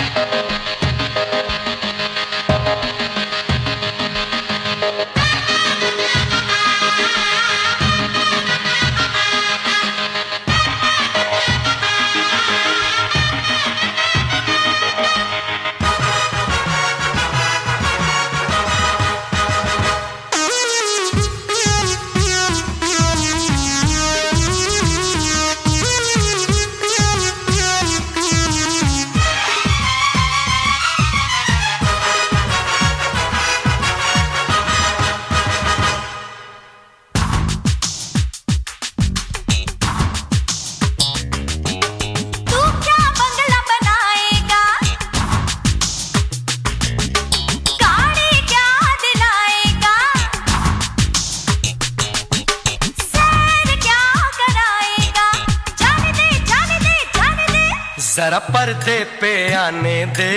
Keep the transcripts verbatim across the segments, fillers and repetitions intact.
जरा पर्दे पे आने दे,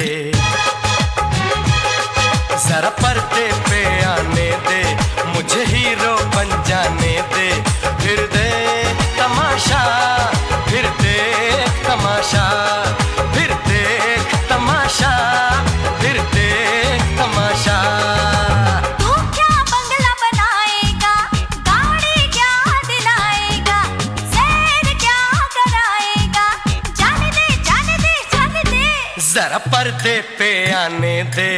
जरा पर्दे पे आने दे, मुझे हीरो बन जाने दे। फिर देख तमाशा, फिर देख तमाशा, फिर देख तमाशा, फिर देख तमाशा। तू क्या बंगला बनाएगा, गाड़ी क्या दिलाएगा, सैर क्या कराएगा, जाने दे जाने दे जाने दे। जरा पर्दे पे आने दे,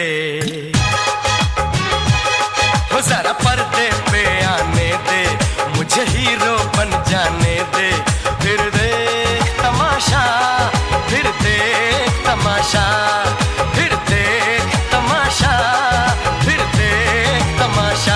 हो जरा पर्दे पे आने दे, मुझे हीरो बन जाने दे। फिर देख तमाशा, फिर देख तमाशा, फिर देख तमाशा, फिर देख तमाशा।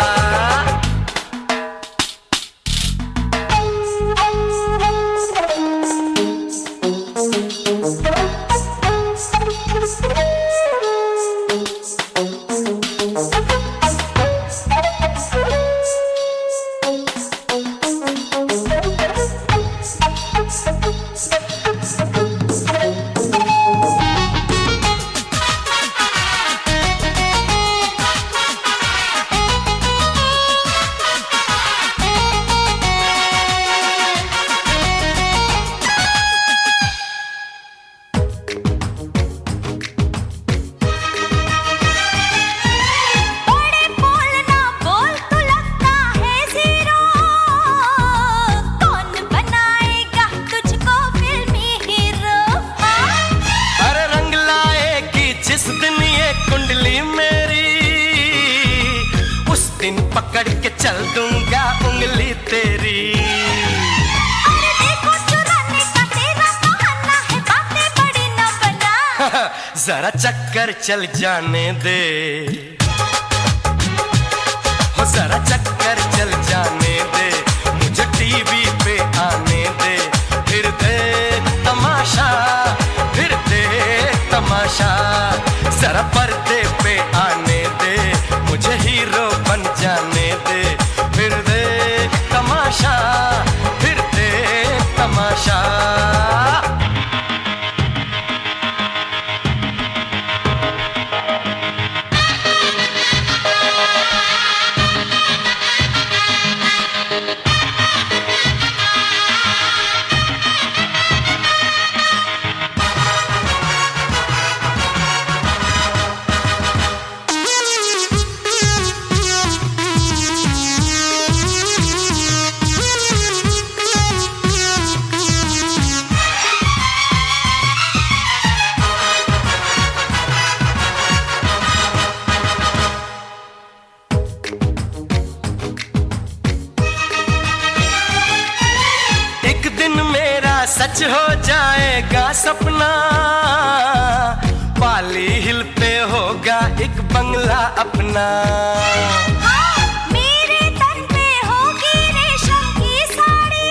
पकड़ के चल दूंगा उंगली तेरी। अरे देखो चुराने का तेरा बहाना है, बातें बड़ी न बना। जरा चक्कर चल जाने दे, हो जरा चक्कर चल जाने दे, मुझे टीवी पे आने दे। फिर देख तमाशा, फिर देख तमाशा, जरा पर्दे पे आने दे, मुझे हीरो बन जाने दे। फिर देख तमाशा, फिर देख तमाशा। सच हो जाएगा सपना, पाली हिल पे होगा एक बंगला अपना। हाँ, मेरे तन पे होगी रेशम की साड़ी,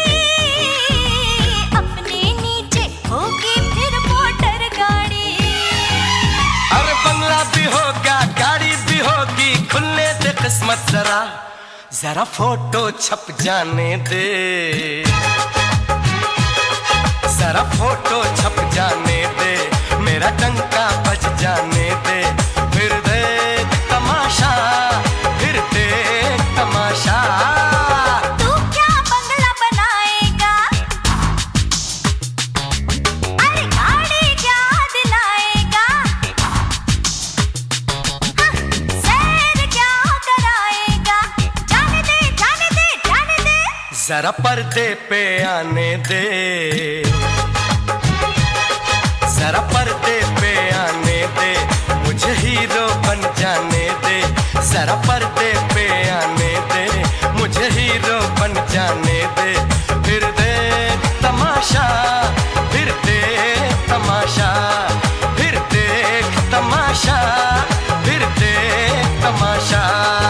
अपने नीचे होगी फिर मोटर गाड़ी। अरे बंगला भी होगा, गाड़ी भी होगी, खुलने दे किस्मत जरा, जरा फोटो छप जाने दे, जरा फोटो छप जाने दे, मेरा डंका बज जाने दे। फिर देख तमाशा, फिर देख तमाशा। तू क्या बंगला बनाएगा, अरे गाड़ी क्या दिलाएगा, जरा पर्दे पे आने दे, जरा पर्दे पे आने दे, मुझे हीरो बन जाने दे। जरा पर्दे पे आने दे, मुझे हीरो बन जाने दे। फिर देख तमाशा, फिर देख तमाशा, फिर देख तमाशा, फिर देख तमाशा।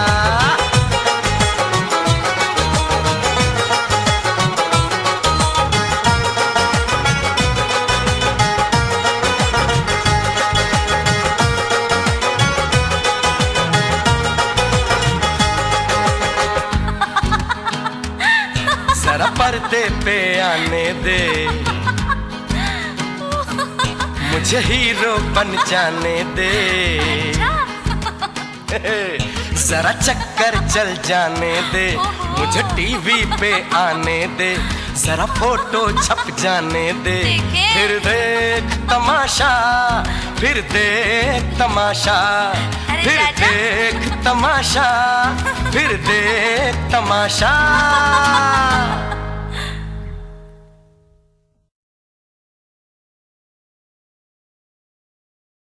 जरा पर्दे पे आने दे, मुझे हीरो बन जाने दे। जरा चक्कर चल जाने दे, मुझे टीवी पे आने दे। जरा फोटो छप जाने दे, फिर देख तमाशा, फिर देख तमाशा, फिर देख तमाशा, फिर देख तमाशा।